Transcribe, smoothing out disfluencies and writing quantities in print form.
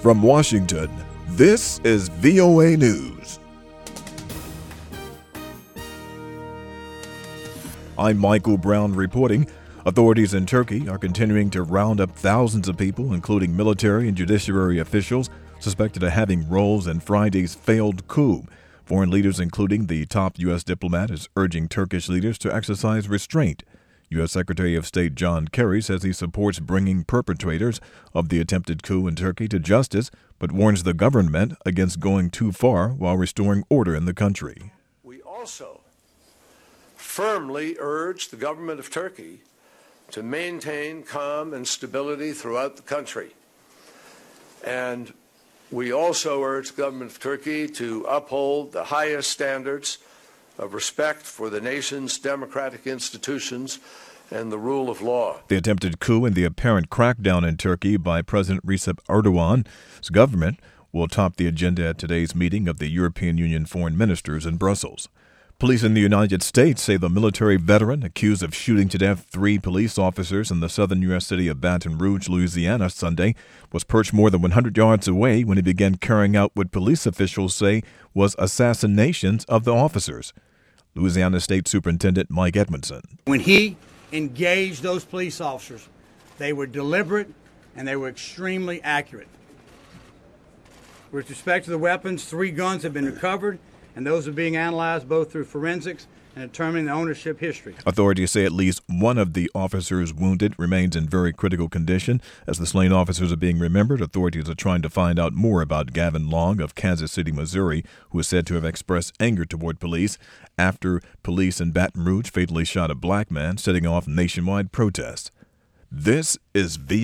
From Washington, this is VOA News. I'm Michael Brown reporting. Authorities in Turkey are continuing to round up thousands of people, including military and judiciary officials, suspected of having roles in Friday's failed coup. Foreign leaders, including the top U.S. diplomat, is urging Turkish leaders to exercise restraint. U.S. Secretary of State John Kerry says he supports bringing perpetrators of the attempted coup in Turkey to justice, but warns the government against going too far while restoring order in the country. We also firmly urge the government of Turkey to maintain calm and stability throughout the country. And we also urge the government of Turkey to uphold the highest standards of respect for the nation's democratic institutions and the rule of law. The attempted coup and the apparent crackdown in Turkey by President Recep Erdogan's government will top the agenda at today's meeting of the European Union foreign ministers in Brussels. Police in the United States say the military veteran accused of shooting to death 3 police officers in the southern U.S. city of Baton Rouge, Louisiana, Sunday was perched more than 100 yards away when he began carrying out what police officials say was assassinations of the officers. Louisiana State Superintendent Mike Edmondson. When he engaged those police officers, they were deliberate and they were extremely accurate. With respect to the weapons, 3 guns have been recovered, and those are being analyzed both through forensics and determining the ownership history. Authorities say at least one of the officers wounded remains in very critical condition. As the slain officers are being remembered, authorities are trying to find out more about Gavin Long of Kansas City, Missouri, who is said to have expressed anger toward police after police in Baton Rouge fatally shot a black man, setting off nationwide protests. This is VOA.